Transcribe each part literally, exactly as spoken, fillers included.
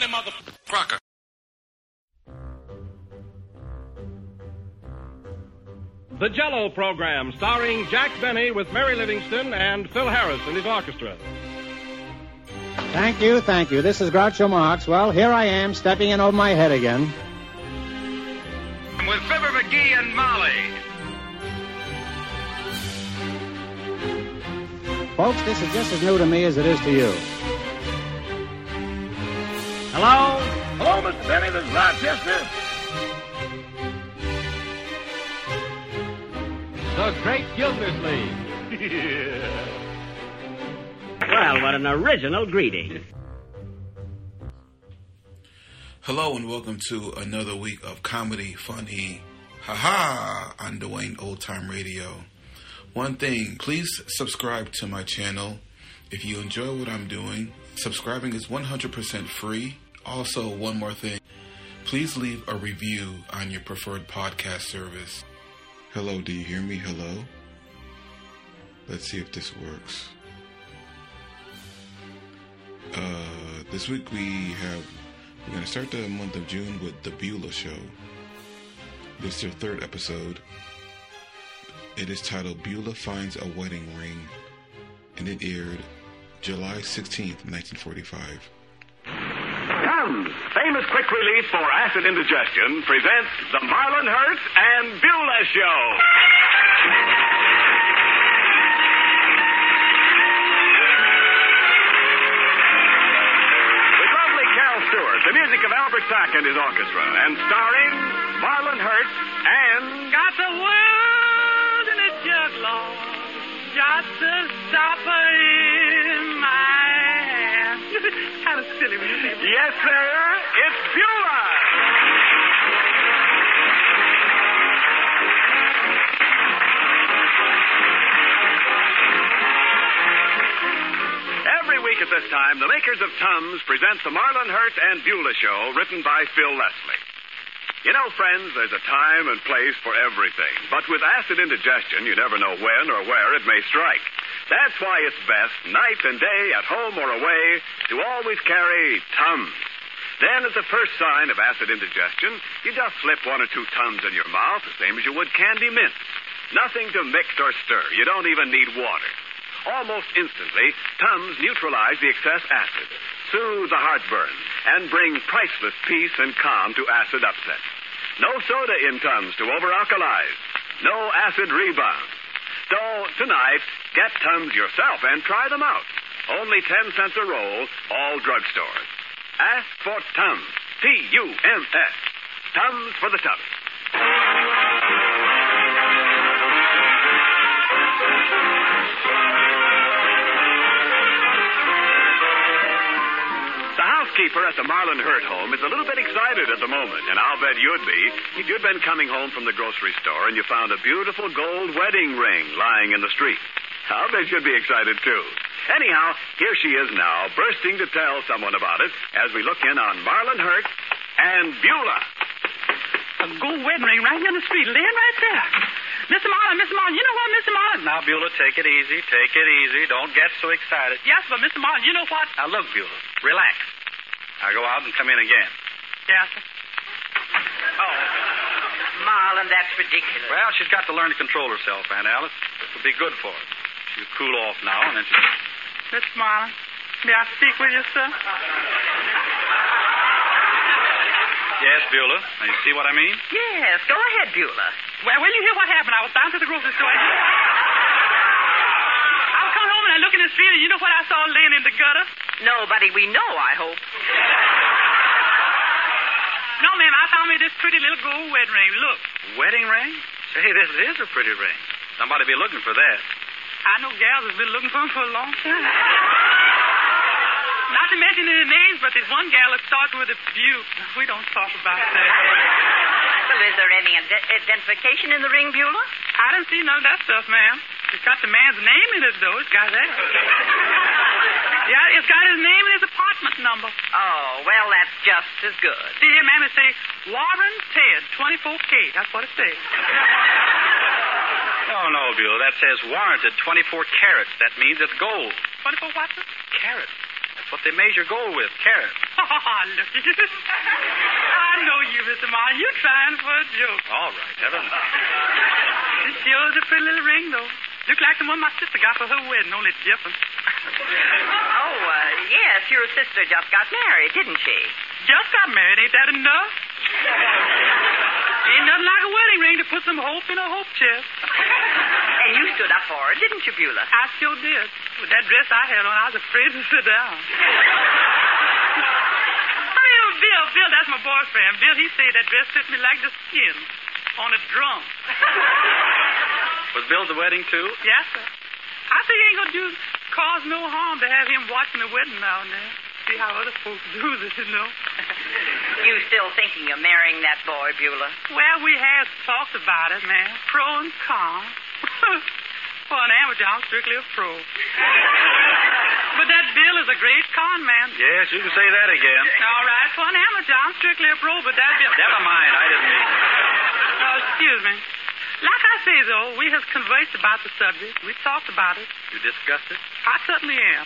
motherfucker. The Jello Program, starring Jack Benny with Mary Livingston and Phil Harris and his orchestra. Thank you, thank you. This is Groucho Marx. Well, here I am, stepping in over my head again. With Fibber McGee and Molly. Folks, this is just as new to me as it is to you. Hello? Hello, Mister Benny, this is Rochester. The Great Gildersleeve. Yeah. Well, what an original greeting. Hello and welcome to another week of comedy, funny, haha, on Dwayne Old Time Radio. One thing, please subscribe to my channel. If you enjoy what I'm doing, subscribing is one hundred percent free. Also, one more thing, please leave a review on your preferred podcast service. Hello, do you hear me? Hello? Let's see if this works. Uh, this week we have, we're going to start the month of June with The Beulah Show. This is their third episode. It is titled Beulah Finds a Wedding Ring, and it aired July sixteenth, nineteen forty-five. Tums, famous quick relief for acid indigestion, presents the Marlon Hertz and Beulah Show. With lovely Cal Stewart, the music of Albert Sack and his orchestra, and starring Marlon Hertz and... Got the world in a jug, Lord, just a stopper in my hand. How silly will you be? Yes, sir, it's Beulah. Every week at this time, the makers of Tums present the Marlon Hertz and Beulah Show, written by Phil Leslie. You know, friends, there's a time and place for everything. But with acid indigestion, you never know when or where it may strike. That's why it's best, night and day, at home or away, to always carry Tums. Then, at the first sign of acid indigestion, you just slip one or two Tums in your mouth, the same as you would candy mints. Nothing to mix or stir. You don't even need water. Almost instantly, Tums neutralize the excess acid, soothe the heartburn, and bring priceless peace and calm to acid upset. No soda in Tums to over-alkalize. No acid rebound. So, tonight, get Tums yourself and try them out. Only ten cents a roll, all drugstores. Ask for Tums. T U M S. Tums for the Tums. The housekeeper at the Marlon Hurt home is a little bit excited at the moment, and I'll bet you'd be if you'd been coming home from the grocery store and you found a beautiful gold wedding ring lying in the street. I'll bet you'd be excited, too. Anyhow, here she is now, bursting to tell someone about it as we look in on Marlon Hurt and Beulah. A gold wedding ring right here on the street, laying right there. Mister Marlon, Mister Marlon, you know what, Mister Marlon? Now, Beulah, take it easy. Take it easy. Don't get so excited. Yes, but Mister Marlon, you know what? Now, look, Beulah, relax. I'll go out and come in again. Yes, sir. Oh, Marlon, that's ridiculous. Well, she's got to learn to control herself, Aunt Alice. This will be good for her. She'll cool off now, and then she... Mister Marlon, may I speak with you, sir? Yes, Beulah. Now, you see what I mean? Yes, go ahead, Beulah. Well, will you hear what happened? I was down to the grocery store. I was coming home and I looked in the street, and you know what I saw laying in the gutter? Nobody we know, I hope. No, ma'am, I found me this pretty little gold wedding ring. Look. Wedding ring? Say, this is a pretty ring. Somebody be looking for that. I know gals have been looking for them for a long time. Not to mention any names, but there's one gal that starts with a Butte. We don't talk about that. Well, is there any ident- identification in the ring, Beulah? I didn't see none of that stuff, ma'am. It's got the man's name in it, though. It's got that. Yeah, it's got his name and his apartment number. Oh, well, that's just as good. See here, ma'am, it says Warren Ted, twenty-four K. That's what it says. Oh, no, Beulah. That says warranted twenty-four carats. That means it's gold. twenty-four what, sir? Carats. what they measure gold with, carats. Oh, look. I know you, Mister Marlin. You're trying for a joke. All right, Heather. It sure is a pretty little ring, though. Look like the one my sister got for her wedding, only it's different. Oh, uh, yes, your sister just got married, didn't she? Just got married. Ain't that enough? Ain't nothing like a wedding ring to put some hope in a hope chest. And you stood up for her, didn't you, Beulah? I sure did. With that dress I had on, I was afraid to sit down. I mean, oh, Bill, Bill, that's my boyfriend. Bill, he said that dress fit me like the skin on a drum. Was Bill at the wedding, too? Yes, sir. I think it ain't going to do cause no harm to have him watching the wedding now and then. See how other folks do this, you know. You still thinking of marrying that boy, Beulah? Well, we have talked about it, man. Pro and con. For an amateur, I'm strictly a pro. But that Bill is a great con man. Yes, you can say that again. All right, for an amateur, I'm strictly a pro, but that Bill... Never mind, I didn't mean... Oh, excuse me. Like I say, though, we have conversed about the subject. We've talked about it. You discussed it? I certainly am.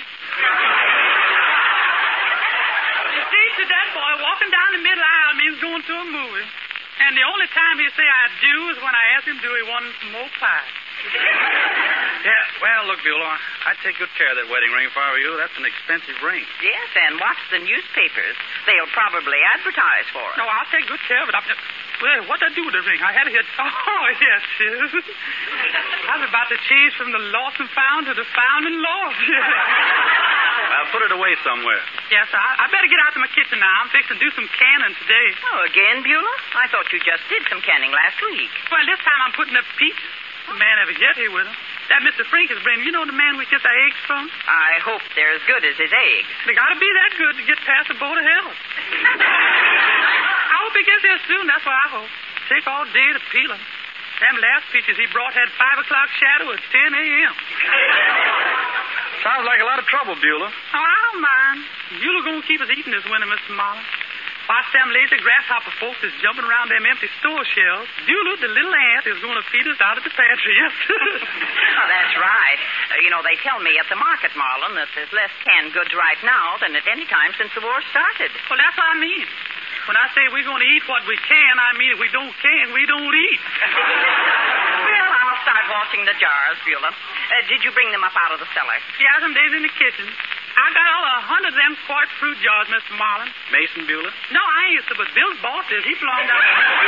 You see, to that boy, walking down the middle aisle means going to a movie. And the only time he say I do is when I ask him, do he want some more pie? Yeah, well, look, Beulah, I'd take good care of that wedding ring if I were you. That's an expensive ring. Yes, and watch the newspapers. They'll probably advertise for it. No, I'll take good care of it. I'm just... Well, what'd I do with the ring? I had it here. Oh, yes, yes. I was about to change from the lost and found to the found and lost. I'll put it away somewhere. Yes, I, I better get out to my kitchen now. I'm fixing to do some canning today. Oh, again, Beulah? I thought you just did some canning last week. Well, this time I'm putting up peaches. The man ever get here with him. That Mister Frink is bringing. You know the man we get the eggs from? I hope they're as good as his eggs. They gotta be that good to get past the boat of hell. I hope he gets here soon. That's what I hope. Take all day to peel them. Them last peaches he brought had five o'clock shadow at ten a.m. Sounds like a lot of trouble, Beulah. Oh, I don't mind. Beulah gonna keep us eating this winter, Mister Marlin. Watch them lazy grasshopper folks is jumping around them empty store shelves. Beulah, the little ant, is going to feed us out of the pantry. Yes. Oh, that's right. Uh, you know, they tell me at the market, Marlin, that there's less canned goods right now than at any time since the war started. Well, that's what I mean. When I say we're going to eat what we can, I mean if we don't can, we don't eat. Well, I'll start washing the jars, Beulah. Uh, did you bring them up out of the cellar? Yeah, some days in the kitchen. I got all a hundred of them quart fruit jars, Mister Marlin. Mason, Beulah? No, I ain't, sir, but Bill's boss is. He belonged out.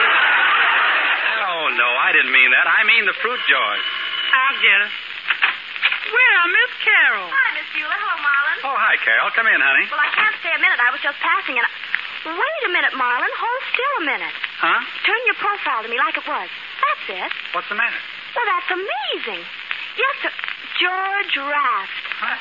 Oh, no, I didn't mean that. I mean the fruit jars. I'll get it. Well, Miss Carol. Hi, Miss Beulah. Hello, Marlin. Oh, hi, Carol. Come in, honey. Well, I can't stay a minute. I was just passing and I... Wait a minute, Marlin. Hold still a minute. Huh? Turn your profile to me like it was. That's it. What's the matter? Well, that's amazing. Yes, sir. George Raft.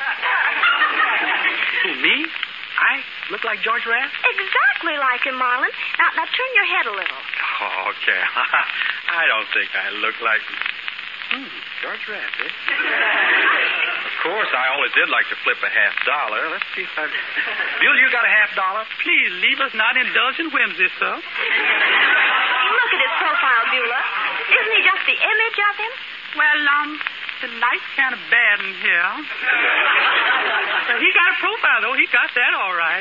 Who, me? I look like George Raft? Exactly like him, Marlin. Now, now turn your head a little. Oh, Carol. I don't think I look like... Hmm, George Raft, eh? Of course, I always did like to flip a half dollar. Let's see if I... Bill, you got a half dollar? Please leave us not indulge in whimsy, sir. Look at his profile, Beulah. Isn't he just the image of him? Well, um, the light's kind of bad in here. But he got a profile, though. He got that all right.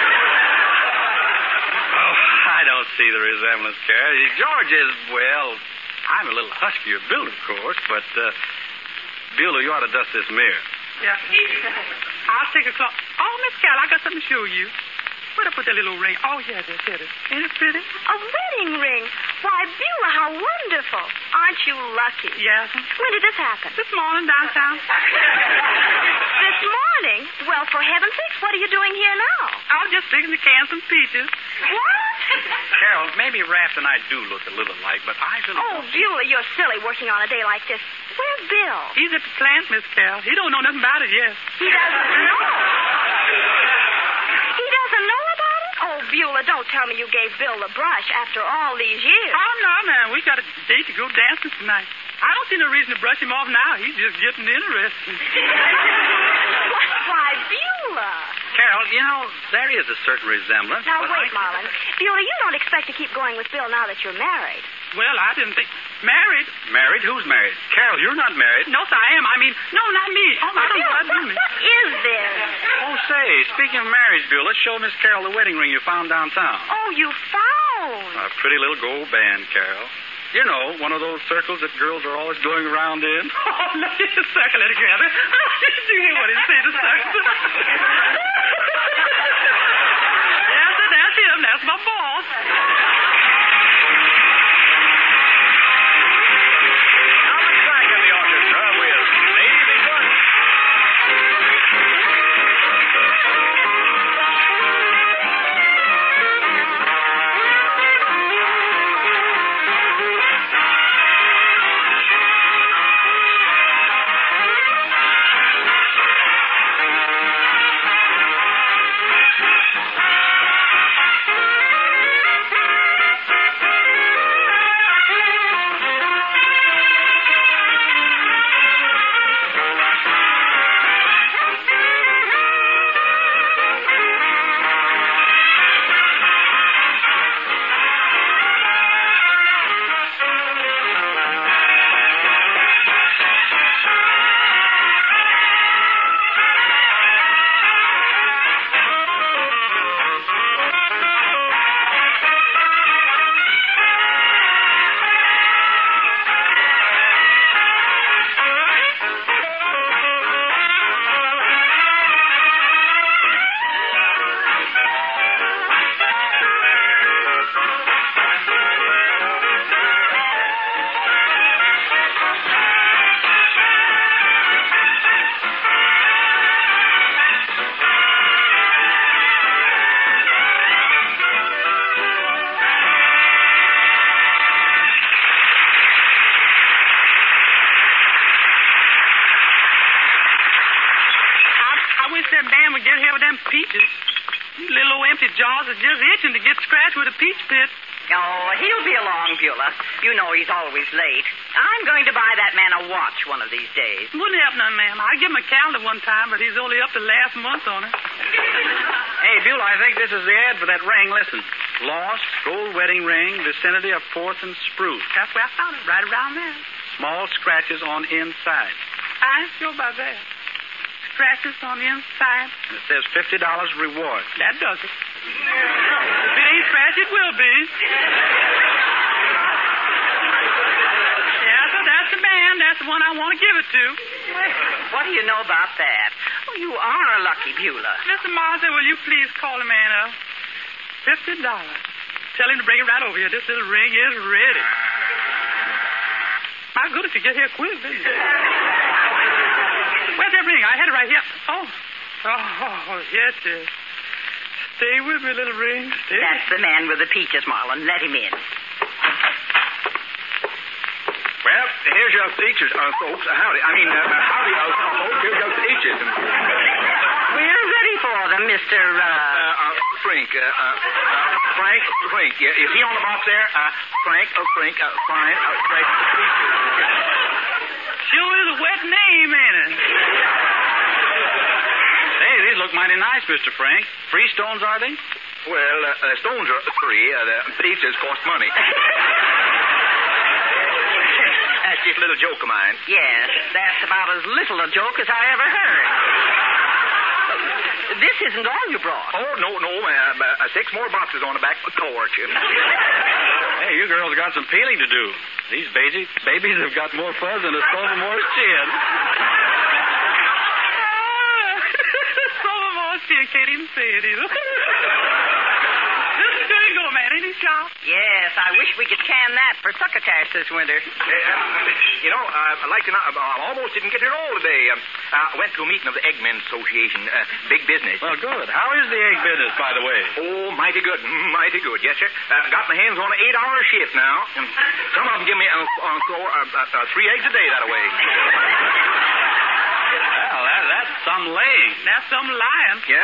Oh, I don't see the resemblance, Carol. George is, well... I'm a little huskier built, of course, but, uh, Beulah, you ought to dust this mirror. Yeah. I'll take a clock. Oh, Miss Carol, I got something to show you. Where'd I put that little ring? Oh, yeah, there, there it is. Ain't it pretty? A wedding ring. Why, Beulah, how wonderful. Aren't you lucky? Yes. When did this happen? This morning downtown. This morning? Well, for heaven's sakes, what are you doing here now? I was just fixing to can some peaches. What? Carol, maybe Raft and I do look a little alike, but I really Oh, don't... Beulah, you're silly working on a day like this. Where's Bill? He's at the plant, Miss Carol. He don't know nothing about it yet. He doesn't know. He doesn't know about it? Oh, Beulah, don't tell me you gave Bill the brush after all these years. Oh, no, man. We got a date to go dancing tonight. I don't see no reason to brush him off now. He's just getting interested. Why, Beulah. Carol, you know, there is a certain resemblance. Now, but wait, I... Marlin. Beulah, you don't expect to keep going with Bill now that you're married. Well, I didn't think... Married? Married? Who's married? Carol, you're not married. No, sir, I am. I mean, no, not me. Oh, my Bill, God, what, me. what is this? Oh, say, speaking of marriage, Bill, let's show Miss Carol the wedding ring you found downtown. Oh, you found. A pretty little gold band, Carol. You know, one of those circles that girls are always going around in. Oh, look at the circle together. Did you hear what he said, the circle? Yes, sir, that's him. That's my boss. Now let's back in the orchestra with Baby Good. Get here with them peaches. These little old empty jaws are just itching to get scratched with a peach pit. Oh, he'll be along, Beulah. You know he's always late. I'm going to buy that man a watch one of these days. Wouldn't help none, ma'am. I give him a calendar one time, but he's only up to last month on it. Hey, Beulah, I think this is the ad for that ring. Listen. Lost gold wedding ring, vicinity of fourth and Spruce. That's where I found it, right around there. Small scratches on inside. I ain't sure about that. Scratches on the inside. And it says fifty dollars reward. That does it. If it ain't scratched, it will be. Yeah, so that's the man. That's the one I want to give it to. What do you know about that? Oh, you are a lucky Beulah. Mister Martha, will you please call the man up? Fifty dollars. Tell him to bring it right over here. This little ring is ready. My goodness, you get here quick, didn't you? Where's that ring? I had it right here. Oh. Oh, yes, yes. Stay with me, little ring. Stay. That's the man with the peaches, Marlon. Let him in. Well, here's your peaches, uh, folks. Howdy. I mean, uh, howdy, uh, folks. Here's your peaches. We're ready for them, Mister Uh... Uh, uh, Frank. Uh, uh, uh, Frank. Frank. Yeah, is he on the box there? Uh, Frank. Oh, Frank. Uh, fine. Uh, Frank. Sure is a wet name, ain't it? Hey, these look mighty nice, Mister Frank. Free stones, are they? Well, uh, the stones are free. Uh, the peaches cost money. That's just a little joke of mine. Yes, that's about as little a joke as I ever heard. This isn't all you brought. Oh, no, no. Uh, uh, six more boxes on the back porch. Hey, you girls got some peeling to do. These babies, babies have got more fuzz than a Stovamore chin. Stovamore chin can't even say it either. This is good to go, man. Ain't he sharp? Yes, I wish we could can that for succotash this winter. Uh, you know, uh, I'd like to know, uh, I almost didn't get here at all today. Um, uh, I went to a meeting of the Eggmen's Association. Uh, big business. Well, good. How is the egg business, by the way? Oh, mighty good. Mighty good. Yes, sir. Uh, got my hands on an eight-hour shift now. Um, some of them give me uh, uh, four, uh, uh, three eggs a day that way. Well, that, that's some laying. That's some lying. Yeah.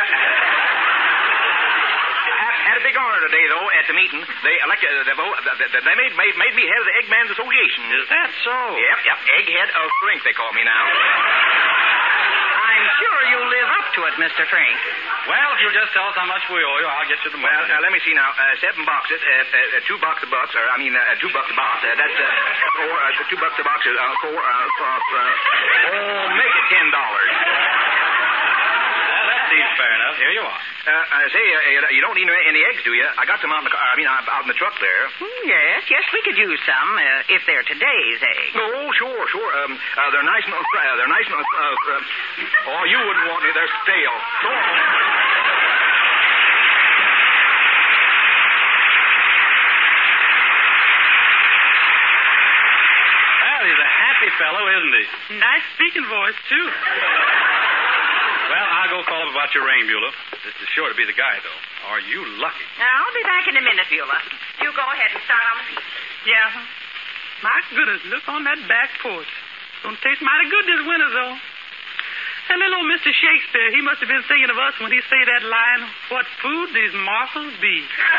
Had a big honor today, though, at the meeting. They elected, uh, they, they made, made made me head of the Eggman's Association. Is that so? Yep, yep. Egghead of Strength, they call me now. I'm I'm sure you'll live up to it, Mister Frank. Well, if you'll just tell us how much we owe you, I'll get you the money. Well, uh, let me see now. Uh, seven boxes, uh, uh, two bucks a box, or I mean, uh, two bucks a box. Uh, that's uh, four, uh, two bucks a box. Uh, four, uh, four, uh, oh, make it ten dollars. Well, that seems fair enough. Here you are. Uh, uh, say, uh, you don't need any eggs, do you? I got some out in the car. I mean, uh, out in the truck there. Mm, yes, yes, we could use some uh, if they're today's eggs. Oh, sure, sure. Um, uh, they're nice and uh, they're nice and uh, uh, oh, you wouldn't want any. They're stale. Go on. Well, he's a happy fellow, isn't he? Nice speaking voice, too. Well, I'll go call up about your ring, Beulah. This is sure to be the guy, though. Are you lucky? I'll be back in a minute, Beulah. You go ahead and start on the feet. Yeah. My goodness, look on that back porch. Gonna taste mighty good this winter, though. That little old Mister Shakespeare, he must have been thinking of us when he say that line, what food these morsels be.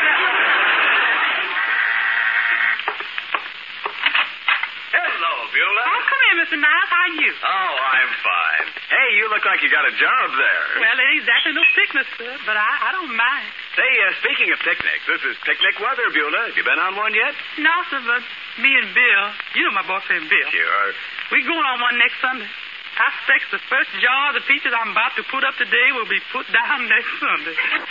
Hello, Beulah. Oh, come here, Mister Niles. How are you? Oh, I'm fine. Hey, you look like you got a job there. Well, it ain't exactly no picnic, sir, but I, I don't mind. Say, uh, speaking of picnics, this is picnic weather, Beulah. Have you been on one yet? No, sir, but me and Bill, you know my boss named Bill. Sure. We going on one next Sunday. I expect the first jar of the peaches I'm about to put up today will be put down next Sunday.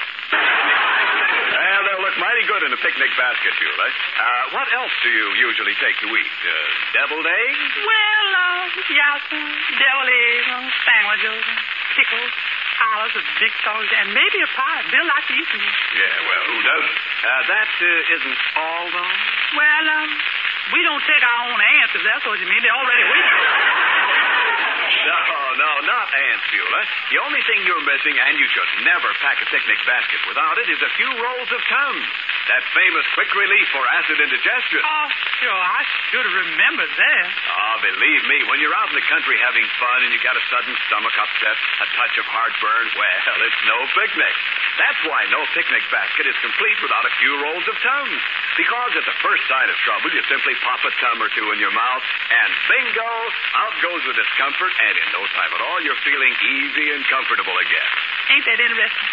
Well, they'll look mighty good in a picnic basket, Beulah. Uh, what else do you usually take to eat? Uh, deviled eggs? Well, uh, yeah, sir. Deviled eggs, uh, sandwiches, pickles, olives, big sauce, and maybe a pie. Bill likes to eat them. Yeah, well, who doesn't? Uh, that uh, isn't all, though? Well, um, we don't take our own ants, if that's what you mean. They're already waiting. No, no, not ants, Beulah. The only thing you're missing, and you should never pack a picnic basket without it, is a few rolls of Tums. That famous quick relief for acid indigestion. Oh, sure. I should have remembered that. Oh, believe me, when you're out in the country having fun and you got a sudden stomach upset, a touch of heartburn, well, it's no picnic. That's why no picnic basket is complete without a few rolls of Tums. Because at the first sign of trouble, you simply pop a Tum or two in your mouth, and bingo, out goes the discomfort, and in no time at all, you're feeling easy and comfortable again. Ain't that interesting?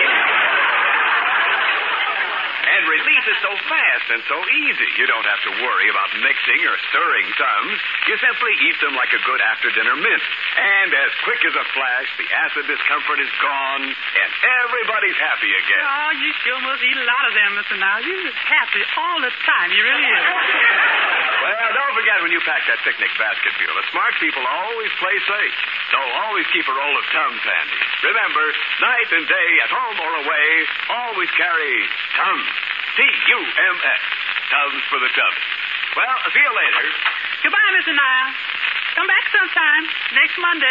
And relief is so fast and so easy. You don't have to worry about mixing or stirring Tums. You simply eat them like a good after-dinner mint. And as quick as a flash, the acid discomfort is gone, and everybody's happy again. Oh, you sure must eat a lot of them, Mister Niles. You're just happy all the time. You really is. Well, don't forget when you pack that picnic basket, Beulah, smart people always play safe. So always keep a roll of Tums handy. Remember, night and day, at home or away, always carry Tums. T U M S. Tums for the Tums. Well, I'll see you later. Goodbye, Mister Niles. Come back sometime. Next Monday.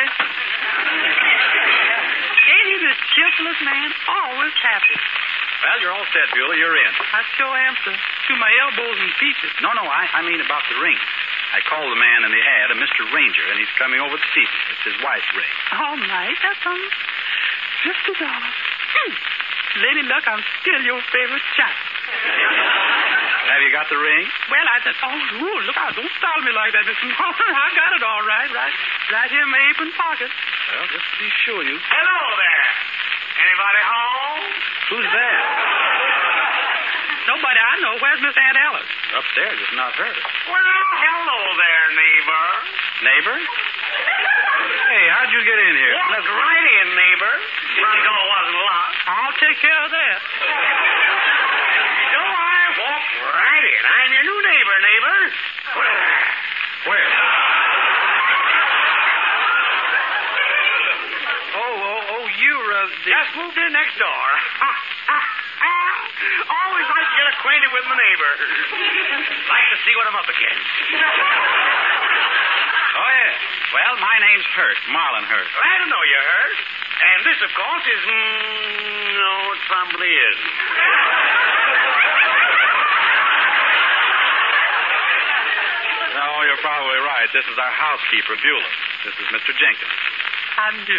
Ain't he the cheerfulest man? Always happy. Well, you're all set, Beulah. You're in. I sure am, sir. To my elbows and peaches. No, no, I, I mean about the ring. I called the man in the ad, a Mister Ranger, and he's coming over to see me. It's his wife's ring. All right, that's um, fifty dollars. Hmm. Lady Luck, I'm still your favorite child. Have you got the ring? Well, I just, oh, ooh, look out. Don't startle me like that, Mister Martin. I got it all right, right, right here in my apron pocket. Well, just to be sure you... Hello there. Anybody home? Who's that? Nobody I know. Where's Miss Aunt Alice? Upstairs. It's not her. Well, hello there, neighbor. Neighbor? Hey, how'd you get in here? Walk right in, neighbor. Front door wasn't locked. I'll take care of that. So I walked right in. I'm your new neighbor, neighbor. Where? Where? Oh, oh, oh, you're, uh, the... Just moved in next door. Always like to get acquainted with my neighbor. Like to see what I'm up against. Oh, yeah. Well, my name's Hurt, Marlon Hurt. Glad to know you, Hurt. And this, of course, is... Mm, no, it probably isn't. No, you're probably right. This is our housekeeper, Beulah. This is Mister Jenkins. I do.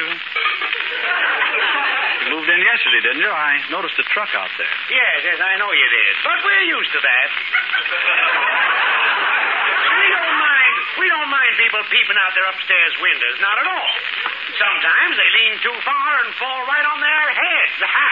You moved in yesterday, didn't you? I noticed a truck out there. Yes, yes, I know you did. But we're used to that. We don't mind We don't mind people peeping out their upstairs windows, not at all. Sometimes they lean too far and fall right on their heads.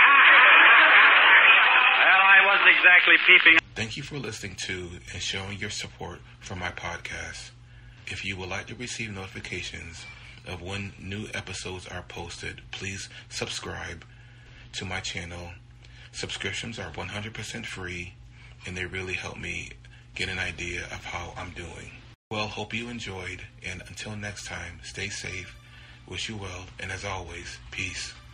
Well, I wasn't exactly peeping. Thank you for listening to and showing your support for my podcast. If you would like to receive notifications of when new episodes are posted, please subscribe to my channel. Subscriptions are one hundred percent free, and they really help me get an idea of how I'm doing. Well, hope you enjoyed, and until next time, stay safe, wish you well, and as always, peace.